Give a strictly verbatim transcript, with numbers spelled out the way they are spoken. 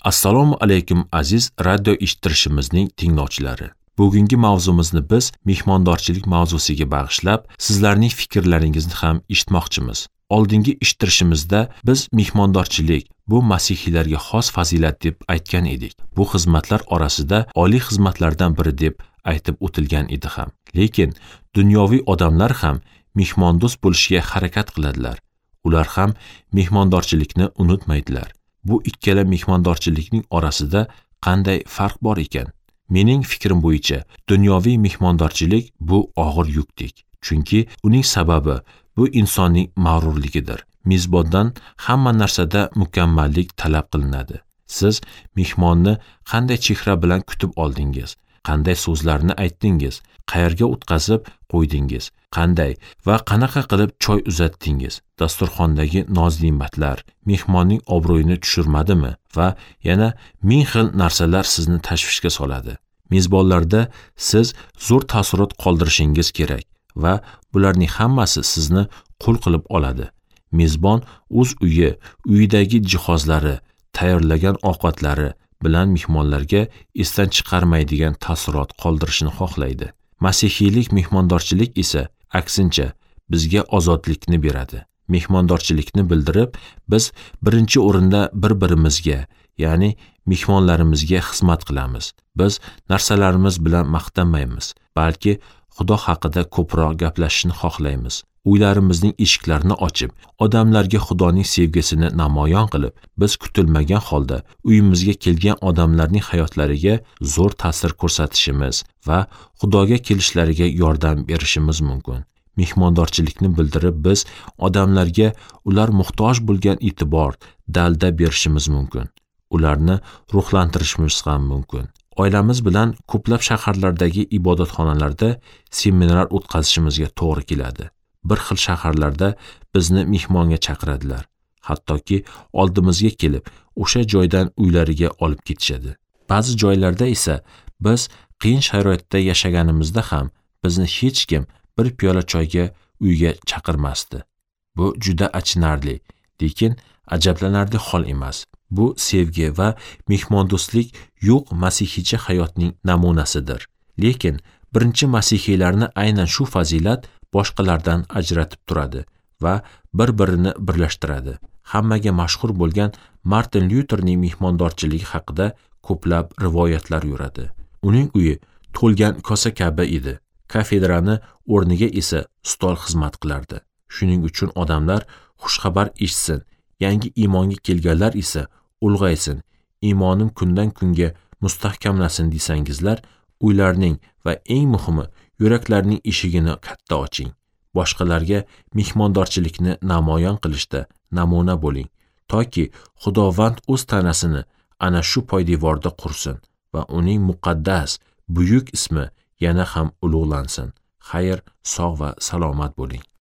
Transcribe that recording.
Assalomu alaykum aziz radio eshittirishimizning tinglovchilari. Bugungi mavzumizni biz mehmondorchilik mavzusiga bag'ishlab, sizlarning fikrlaringizni ham eshitmoqchimiz. Oldingi eshittirishimizda biz mehmondorchilik bu masihiylarga xos fazilat deb aytgan edik. Bu xizmatlar orasida oliy xizmatlardan biri deb aytib o'tilgan edi ham. Lekin dunyoviy odamlar ham mehmondo'st bo'lishga harakat qiladilar. Ular ham mehmondorchilikni unutmaydilar. Bu ikkala mehmondorchilikning orasida qanday farq bor ekan? Mening fikrim bo'yicha, dunyoviy mehmondorchilik bu og'ir yukdek. Chunki uning sababi bu insonning mag'rurligidir. Mezbondan hamma narsada mukammallik talab qilinadi. Siz mehmonni qanday chehra bilan kutib oldingiz? Qanday so'zlarni aytdingiz? Qayerga o'tkazib qo'ydingiz? Qanday va qanaqa qilib choy uzatdingiz? Dasturxondagi noz-ne'matlar mehmonning obro'yini tushirmadimi? Va yana ming xil narsalar sizni tashvishga soladi. Mezbonlarda siz zo'r taassurot qoldirishingiz kerak va bularning hammasi sizni qul qilib oladi. Mezbon o'z uyi, uyidagi jihozlari, tayyorlagan ovqatlari bilan mehmonlarga esdan chiqarmaydigan taassurot qoldirishni xohlaydi. Masihiylik mehmondorchilik esa aksincha bizga ozodlikni beradi. Mehmondorchilikni bildirib, biz birinchi o'rinda bir-birimizga, ya'ni mehmonlarimizga xizmat qilamiz. Biz narsalarimiz bilan maqtanmaymiz, balki Xudo haqida ko'proq gaplashishni xohlaymiz. Uylarimizning eshiklarini ochib, odamlarga Xudoning sevgisini namoyon qilib, biz kutilmagan holda uyimizga kelgan odamlarning hayotlariga zo'r ta'sir ko'rsatishimiz va Xudoga kelishlariga yordam berishimiz mumkin. Mehmondorchilikni bildirib, biz odamlarga ular muhtoj bo'lgan e'tibor, dalda berishimiz mumkin. Ularni ruhlantirishimiz ham mumkin. Oilamiz bilan ko'plab shaharlardagi ibodatxonalarda seminar o'tkazishimizga to'g'ri keladi. Bir xil shaharlarda bizni mehmonga chaqiradilar. Hattoki oldimizga kelib, o'sha joydan uylariga olib ketishadi. Ba'zi joylarda esa biz qiyin sharoitda yashaganimizda ham bizni hech kim bir piyola choyga uyga chaqirmasdi. Bu juda achinarli, lekin ajablanarli hol emas. Bu sevgi va mehmondo'stlik yo'q masihiycha hayotning namunasidir. Lekin birinchi masihiylarni aynan shu fazilat boshqalardan ajratib turadi va bir-birini birlashtiradi. Hammaga mashhur bo'lgan Martin Lutherning mehmondorchiligi haqida ko'plab rivoyatlar yuradi. Uning uyi to'lgan kosa kabi edi. Kafedrani o'rniga esa stol xizmat qilardi. Shuning uchun odamlar xushxabar eshitsin, yangi iymonga kelganlar esa ulg'aysin, iymonim kundan kunga mustahkamlasin desangizlar, uylarning va eng muhimi yuraklarning eshigini katta oching. Boshqalarga mehmondorchilikni namoyon qilishda namuna bo'ling, toki Xudovand o'z tanasini ana shu poydevorda qursin va uning muqaddas, buyuk ismi yana ham ulug'lansin. Xayr, sog' va salomat bo'ling.